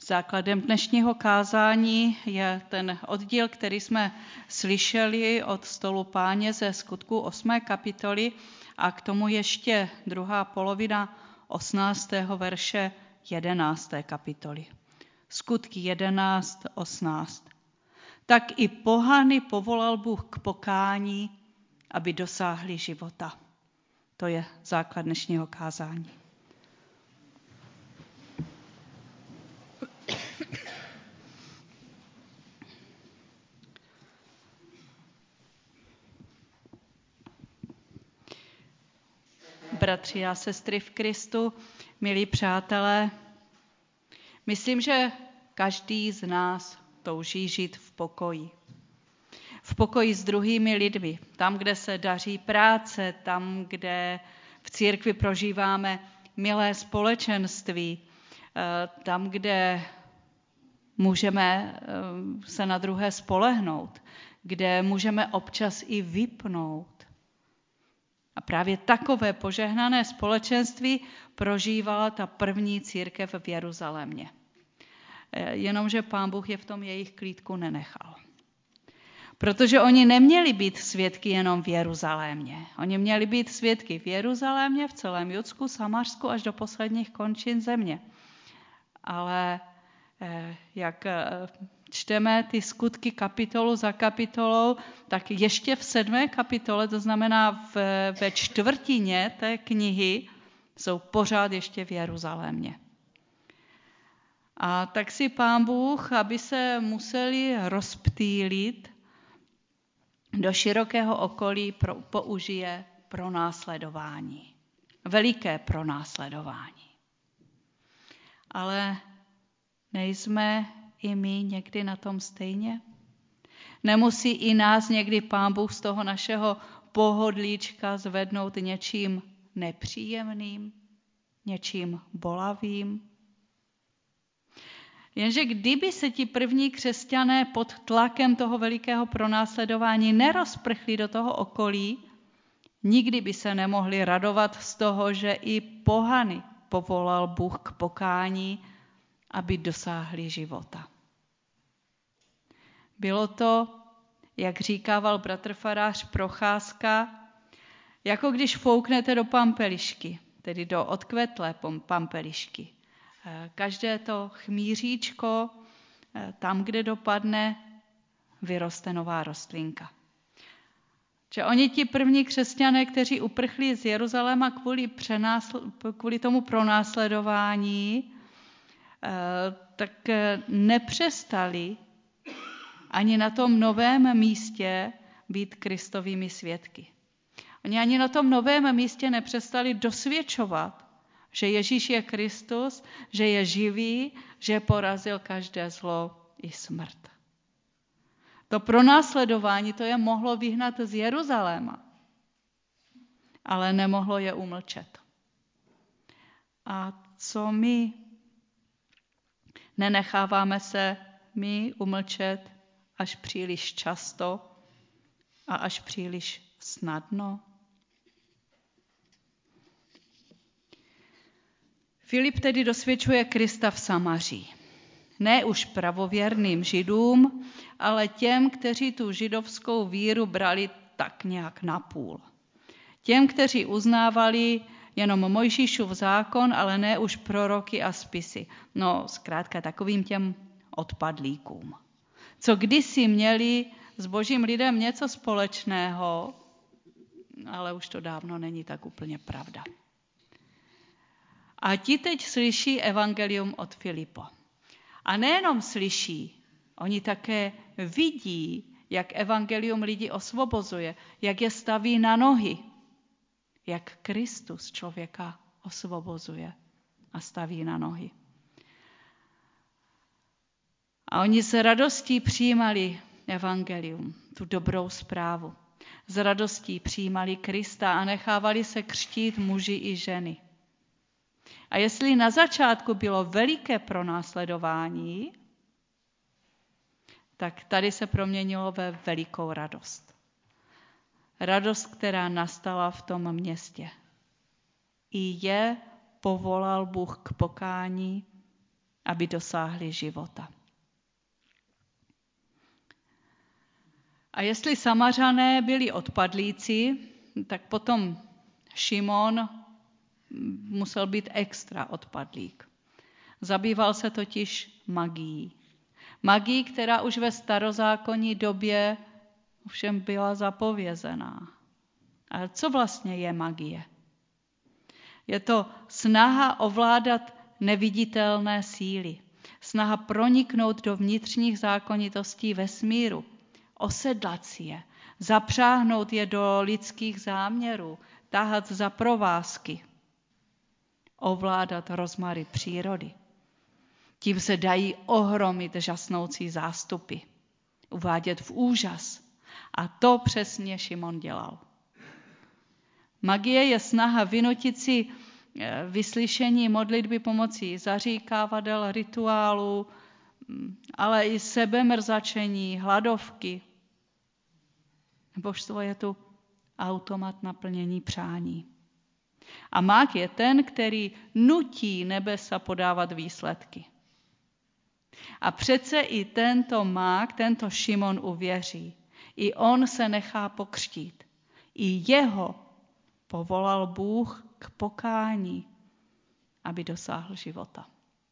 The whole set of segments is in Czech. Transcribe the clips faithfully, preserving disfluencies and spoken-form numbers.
Základem dnešního kázání je ten oddíl, který jsme slyšeli od stolu Páně ze Skutků osmé kapitoly a k tomu ještě druhá polovina osmnáctého verše jedenácté kapitoly. Skutky jedenáct osmnáct. Tak i pohany povolal Bůh k pokání, aby dosáhli života. To je základ dnešního kázání. Bratři a sestry v Kristu, milí přátelé, myslím, že každý z nás touží žít v pokoji. V pokoji s druhými lidmi, tam, kde se daří práce, tam, kde v církvi prožíváme milé společenství, tam, kde můžeme se na druhé spolehnout, kde můžeme občas i vypnout. A právě takové požehnané společenství prožívala ta první církev v Jeruzalémě. Jenomže Pán Bůh je v tom jejich klídku nenechal. Protože oni neměli být svědky jenom v Jeruzalémě. Oni měli být svědky v Jeruzalémě, v celém Judsku, Samařsku až do posledních končin země. Ale jak čteme ty skutky kapitolu za kapitolou, tak ještě v sedmé kapitole, to znamená v, ve čtvrtině té knihy, jsou pořád ještě v Jeruzalémě. A tak si Pán Bůh, aby se museli rozptýlit do širokého okolí, pro, použije pronásledování. Veliké pronásledování. Ale nejsme i my někdy na tom stejně? Nemusí i nás někdy Pán Bůh z toho našeho pohodlíčka zvednout něčím nepříjemným, něčím bolavým? Jenže kdyby se ti první křesťané pod tlakem toho velikého pronásledování nerozprchli do toho okolí, nikdy by se nemohli radovat z toho, že i pohany povolal Bůh k pokání, aby dosáhli života. Bylo to, jak říkával bratr farář Procházka, jako když fouknete do pampelišky, tedy do odkvetlé pampelišky. Každé to chmíříčko, tam, kde dopadne, vyroste nová rostlinka. Že oni ti první křesťané, kteří uprchli z Jeruzaléma kvůli, přenásl- kvůli tomu pronásledování, tak nepřestali ani na tom novém místě být Kristovými svědky. Oni ani na tom novém místě nepřestali dosvědčovat, že Ježíš je Kristus, že je živý, že porazil každé zlo i smrt. To pronásledování, to je mohlo vyhnat z Jeruzaléma, ale nemohlo je umlčet. A co my? Nenecháváme se my umlčet až příliš často a až příliš snadno? Filip tedy dosvědčuje Krista v Samaří. Ne už pravověrným Židům, ale těm, kteří tu židovskou víru brali tak nějak napůl. Těm, kteří uznávali jenom Mojžíšův zákon, ale ne už proroky a spisy. No, zkrátka takovým těm odpadlíkům. Co kdysi měli s božím lidem něco společného, ale už to dávno není tak úplně pravda. A ti teď slyší evangelium od Filipa. A nejenom slyší, oni také vidí, jak evangelium lidi osvobozuje, jak je staví na nohy, jak Kristus člověka osvobozuje a staví na nohy. A oni s radostí přijímali evangelium, tu dobrou zprávu. S radostí přijímali Krista a nechávali se křtít muži i ženy. A jestli na začátku bylo veliké pronásledování, tak tady se proměnilo ve velikou radost. Radost, která nastala v tom městě. I je povolal Bůh k pokání, aby dosáhli života. A jestli Samařané byli odpadlíci, tak potom Šimon musel být extra odpadlík. Zabýval se totiž magií. Magií, která už ve starozákonní době ovšem byla zapovězená. A co vlastně je magie? Je to snaha ovládat neviditelné síly. Snaha proniknout do vnitřních zákonitostí vesmíru. Osedlat si je. Zapřáhnout je do lidských záměrů. Tahat za provázky. Ovládat rozmary přírody. Tím se dají ohromit žasnoucí zástupy. Uvádět v úžas. A to přesně Šimon dělal. Magie je snaha vynutit si vyslyšení modlitby pomocí zaříkávadel, rituálů, ale i sebemrzačení, hladovky. Božstvo je tu automat naplnění přání. A mák je ten, který nutí nebesa podávat výsledky. A přece i tento mák, tento Šimon uvěří. I on se nechá pokřtít. I jeho povolal Bůh k pokání, aby dosáhl života.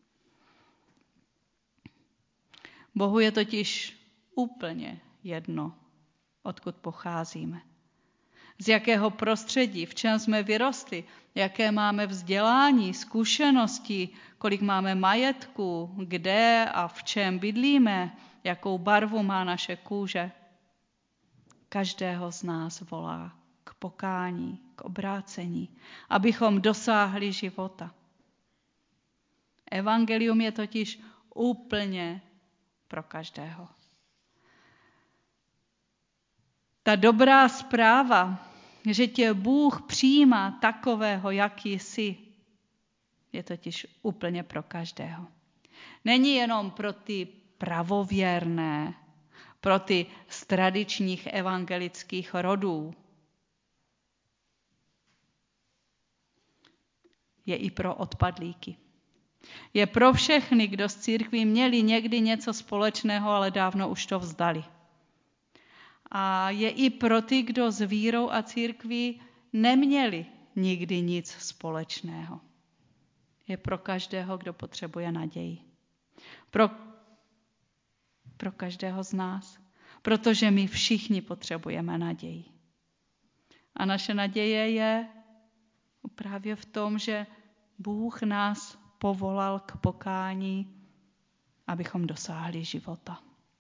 Bohu je totiž úplně jedno, odkud pocházíme. Z jakého prostředí, v čem jsme vyrostli, jaké máme vzdělání, zkušenosti, kolik máme majetku, kde a v čem bydlíme, jakou barvu má naše kůže. Každého z nás volá k pokání, k obrácení, abychom dosáhli života. Evangelium je totiž úplně pro každého. Ta dobrá zpráva, že tě Bůh přijímá takového, jaký jsi, je totiž úplně pro každého. Není jenom pro ty pravověrné, pro ty z tradičních evangelických rodů. Je i pro odpadlíky. Je pro všechny, kdo s církví měli někdy něco společného, ale dávno už to vzdali. A je i pro ty, kdo s vírou a církví neměli nikdy nic společného. Je pro každého, kdo potřebuje naději. Pro, pro každého z nás. Protože my všichni potřebujeme naději. A naše naděje je právě v tom, že Bůh nás povolal k pokání, abychom dosáhli života.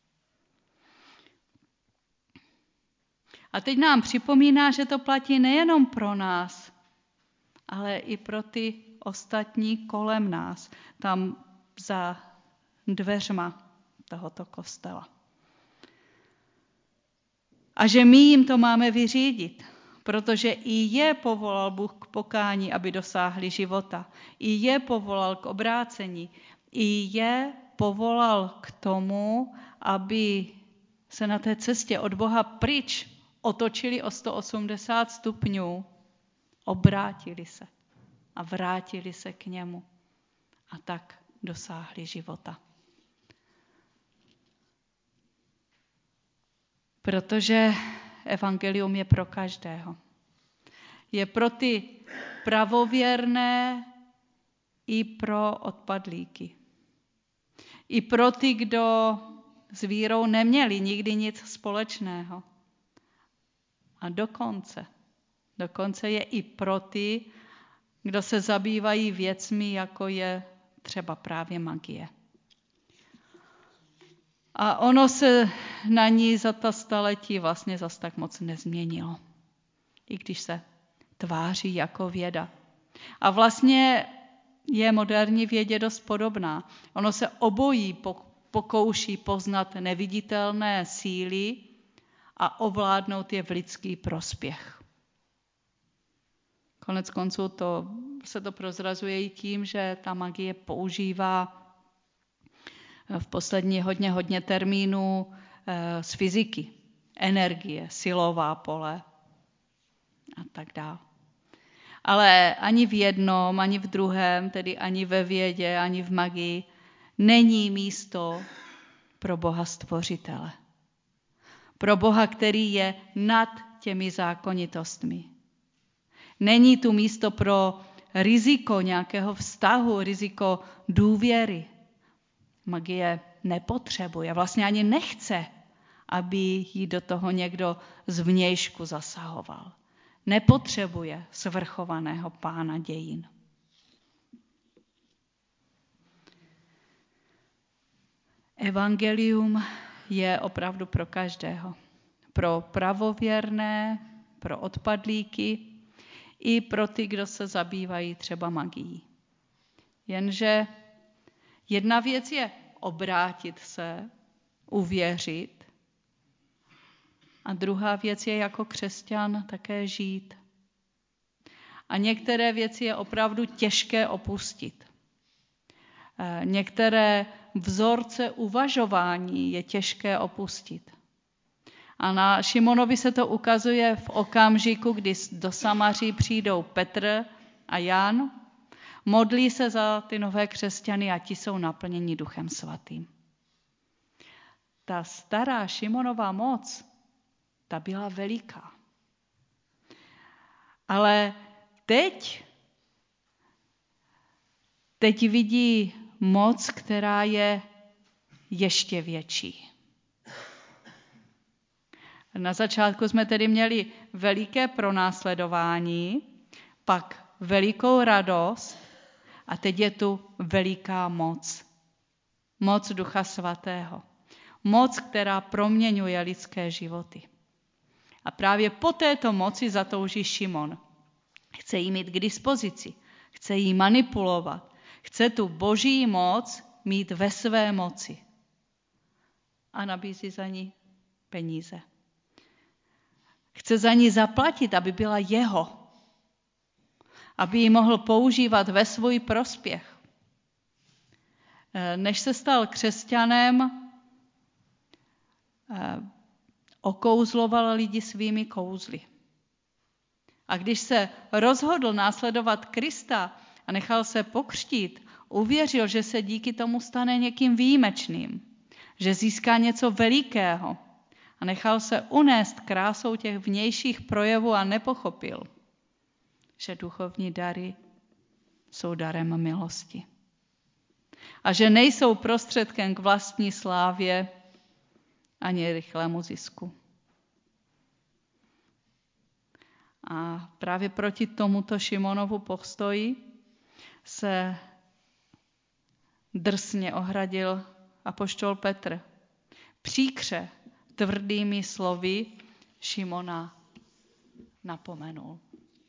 A teď nám připomíná, že to platí nejenom pro nás, ale i pro ty ostatní kolem nás, tam za dveřma tohoto kostela. A že my jim to máme vyřídit, protože i je povolal Bůh k pokání, aby dosáhli života. I je povolal k obrácení. I je povolal k tomu, aby se na té cestě od Boha pryč otočili o sto osmdesát stupňů, obrátili se a vrátili se k němu a tak dosáhli života. Protože evangelium je pro každého. Je pro ty pravověrné i pro odpadlíky. I pro ty, kdo s vírou neměli nikdy nic společného. A dokonce, dokonce je i pro ty, kdo se zabývají věcmi, jako je třeba právě magie. A ono se na ní za ta staletí vlastně zas tak moc nezměnilo. I když se tváří jako věda. A vlastně je moderní vědě dost podobná. Ono se obojí pokouší poznat neviditelné síly a ovládnout je v lidský prospěch. Konec konců to, se to prozrazuje i tím, že ta magie používá v poslední hodně, hodně termínů z fyziky. Energie, silová pole a tak dále. Ale ani v jednom, ani v druhém, tedy ani ve vědě, ani v magii, není místo pro Boha stvořitele. Pro Boha, který je nad těmi zákonitostmi. Není tu místo pro riziko nějakého vztahu, riziko důvěry. Magie nepotřebuje, vlastně ani nechce, aby jí do toho někdo zvnějšku zasahoval. Nepotřebuje svrchovaného pána dějin. Evangelium je opravdu pro každého. Pro pravověrné, pro odpadlíky i pro ty, kdo se zabývají třeba magií. Jenže jedna věc je obrátit se, uvěřit, a druhá věc je jako křesťan také žít. A některé věci je opravdu těžké opustit. Některé vzorce uvažování je těžké opustit. A na Šimonovi se to ukazuje v okamžiku, kdy do Samaří přijdou Petr a Jan, modlí se za ty nové křesťany a ti jsou naplněni Duchem Svatým. Ta stará Šimonova moc, ta byla veliká. Ale teď, teď vidí moc, která je ještě větší. Na začátku jsme tedy měli veliké pronásledování, pak velikou radost a teď je tu veliká moc. Moc Ducha Svatého. Moc, která proměňuje lidské životy. A právě po této moci zatouží Šimon. Chce jí mít k dispozici, chce jí manipulovat, chce tu boží moc mít ve své moci. A nabízí za ní peníze. Chce za ní zaplatit, aby byla jeho. Aby ji mohl používat ve svůj prospěch. Než se stal křesťanem, okouzloval lidi svými kouzly. A když se rozhodl následovat Krista a nechal se pokřtít, uvěřil, že se díky tomu stane někým výjimečným, že získá něco velikého a nechal se unést krásou těch vnějších projevů a nepochopil, že duchovní dary jsou darem milosti. A že nejsou prostředkem k vlastní slávě ani rychlému zisku. A právě proti tomuto Šimonovu postoji se drsně ohradil apoštol Petr. Příkře tvrdými slovy Šimona napomenul.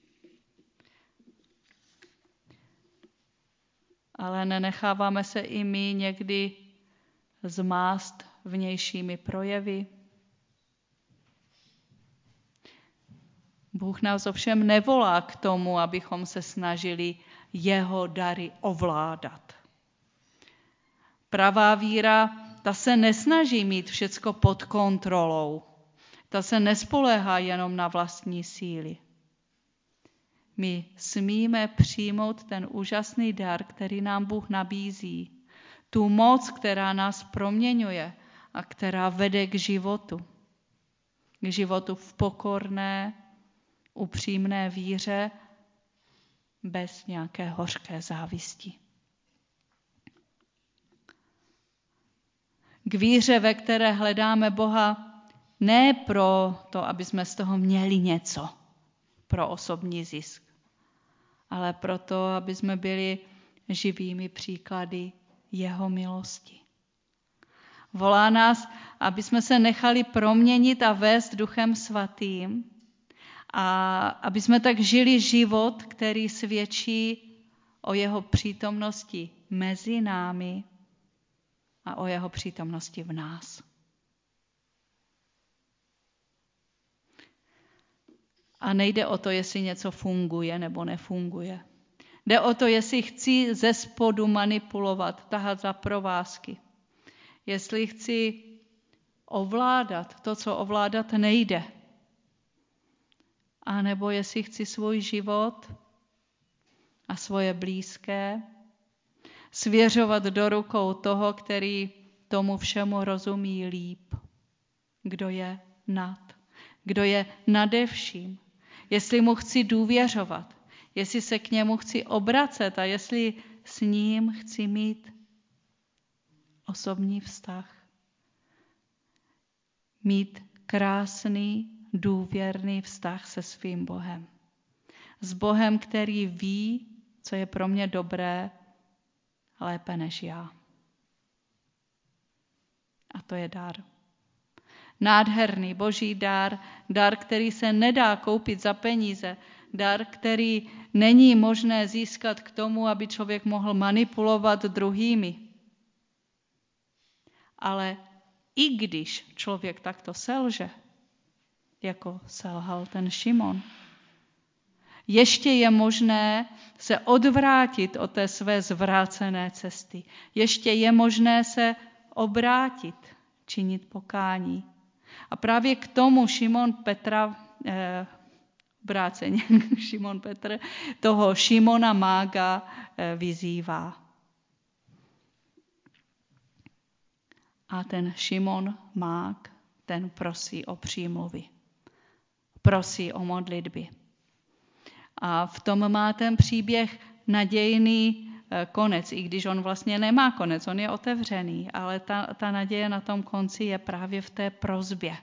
Ale nenecháváme se i my někdy zmást vnějšími projevy. Bůh nás ovšem nevolá k tomu, abychom se snažili jeho dary ovládat. Pravá víra, ta se nesnaží mít všecko pod kontrolou. Ta se nespoléhá jenom na vlastní síly. My smíme přijmout ten úžasný dar, který nám Bůh nabízí. Tu moc, která nás proměňuje a která vede k životu. K životu v pokorné, upřímné víře, bez nějaké hořké závisti. K víře, ve které hledáme Boha ne pro to, aby jsme z toho měli něco, pro osobní zisk, ale proto, aby jsme byli živými příklady jeho milosti. Volá nás, aby jsme se nechali proměnit a vést Duchem Svatým a aby jsme tak žili život, který svědčí o jeho přítomnosti mezi námi a o jeho přítomnosti v nás. A nejde o to, jestli něco funguje nebo nefunguje. Jde o to, jestli chci ze spodu manipulovat, tahat za provázky. Jestli chci ovládat to, co ovládat nejde. A nebo jestli chci svůj život a svoje blízké, svěřovat do rukou toho, který tomu všemu rozumí líp. Kdo je nad, kdo je nade vším. Jestli mu chci důvěřovat, jestli se k němu chci obracet a jestli s ním chci mít osobní vztah. Mít krásný, důvěrný vztah se svým Bohem. S Bohem, který ví, co je pro mě dobré, lépe než já. A to je dar. Nádherný boží dar, dar, který se nedá koupit za peníze, dar, který není možné získat k tomu, aby člověk mohl manipulovat druhými. Ale i když člověk takto selže, jako selhal ten Šimon, ještě je možné se odvrátit od té své zvrácené cesty. Ještě je možné se obrátit, činit pokání. A právě k tomu Šimon Petra, eh, obráceně, Šimon Petr, toho Šimona mága eh, vyzývá. A ten Šimon mág, ten prosí o přímluvy. Prosí o modlitby. A v tom má ten příběh nadějný konec, i když on vlastně nemá konec, on je otevřený, ale ta, ta naděje na tom konci je právě v té prosbě.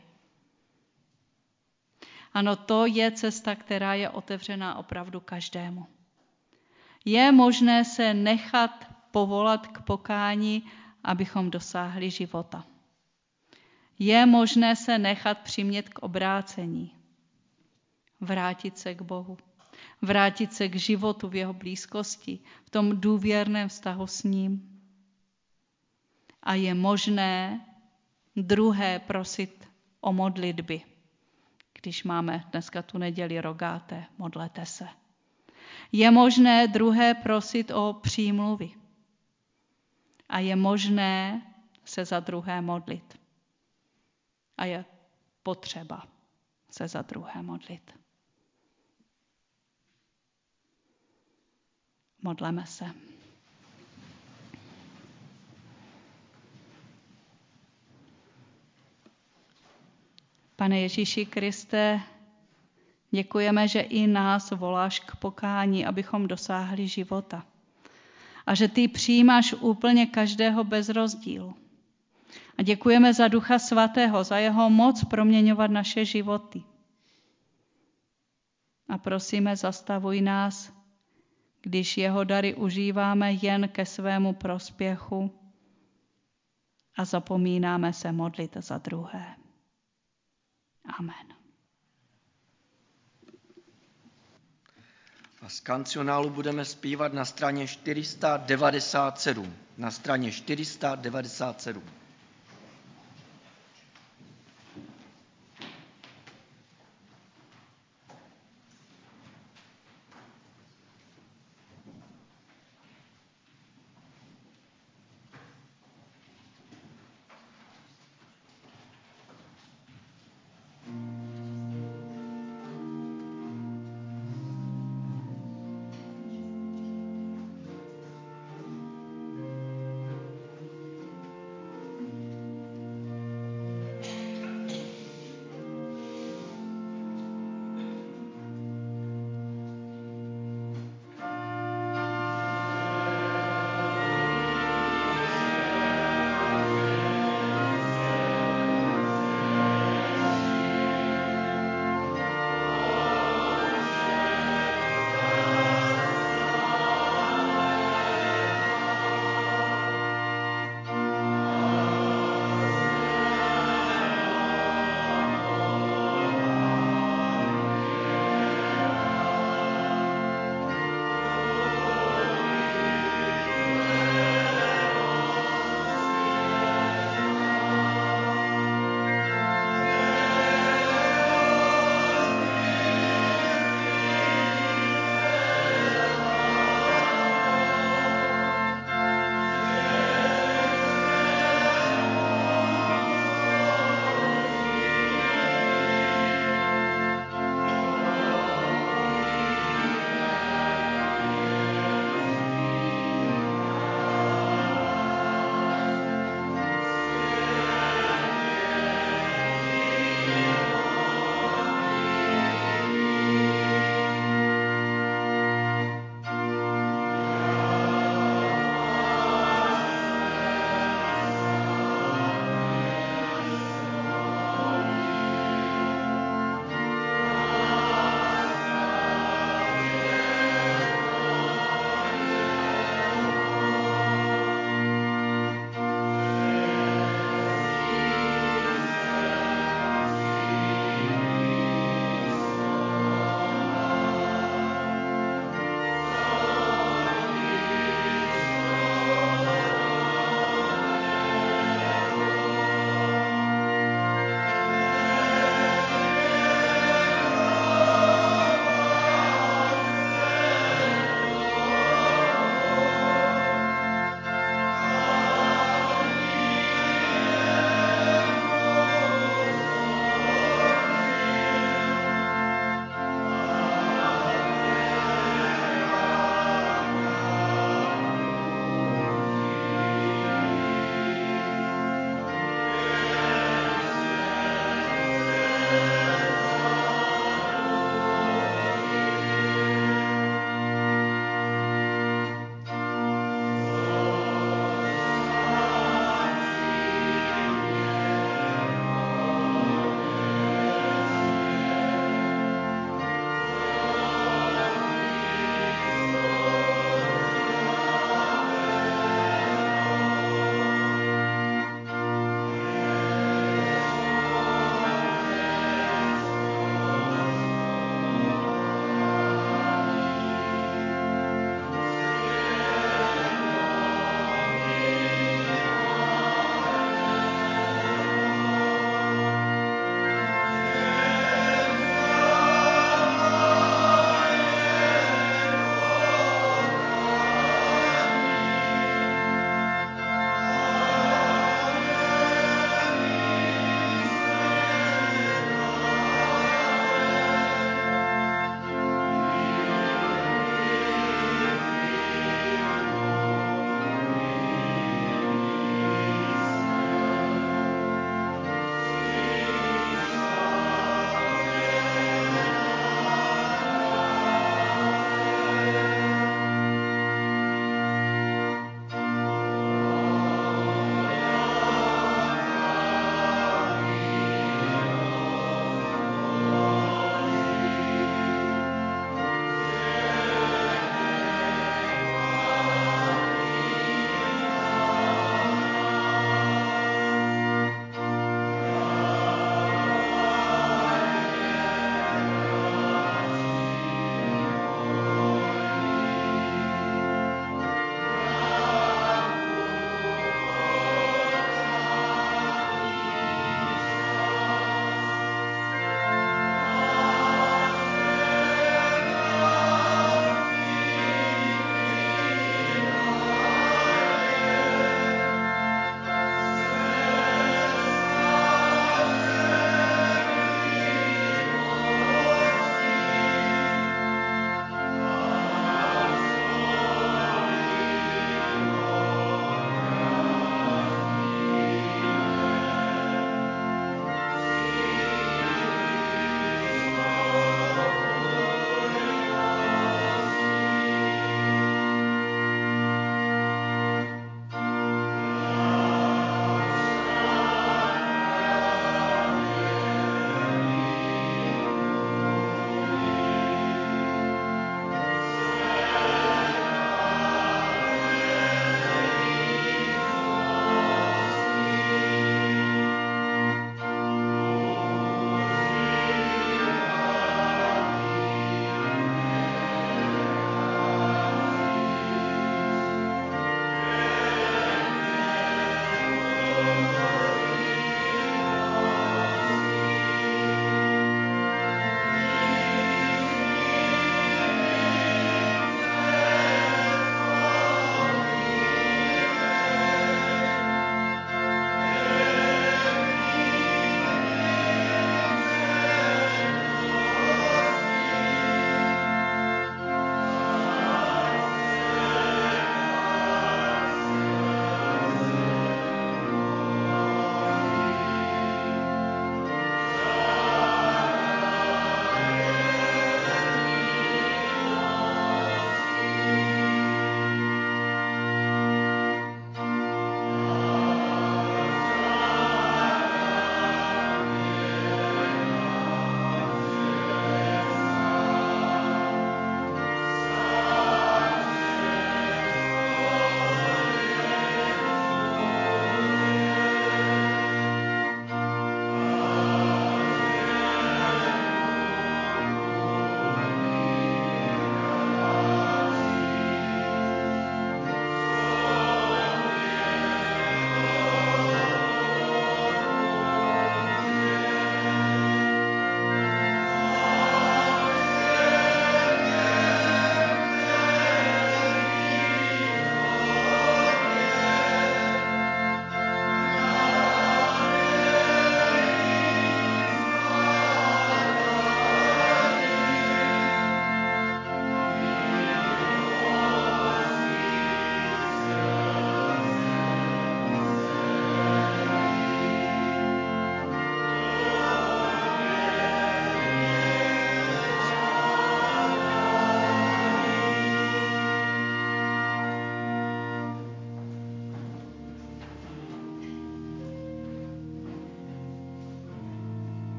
Ano, to je cesta, která je otevřená opravdu každému. Je možné se nechat povolat k pokání, abychom dosáhli života. Je možné se nechat přimět k obrácení. Vrátit se k Bohu. Vrátit se k životu v jeho blízkosti, v tom důvěrném vztahu s ním. A je možné druhé prosit o modlitby. Když máme dneska tu neděli rogáté, modlete se. Je možné druhé prosit o přímluvy. A je možné se za druhé modlit. A je potřeba se za druhé modlit. Modleme se. Pane Ježíši Kriste, děkujeme, že i nás voláš k pokání, abychom dosáhli života. A že ty přijímáš úplně každého bez rozdílu. A děkujeme za Ducha Svatého, za jeho moc proměňovat naše životy. A prosíme, zastavuj nás, když jeho dary užíváme jen ke svému prospěchu a zapomínáme se modlit za druhé. Amen. A z kancionálu budeme zpívat na straně čtyři sta devadesát sedm. Na straně čtyři sta devadesát sedm.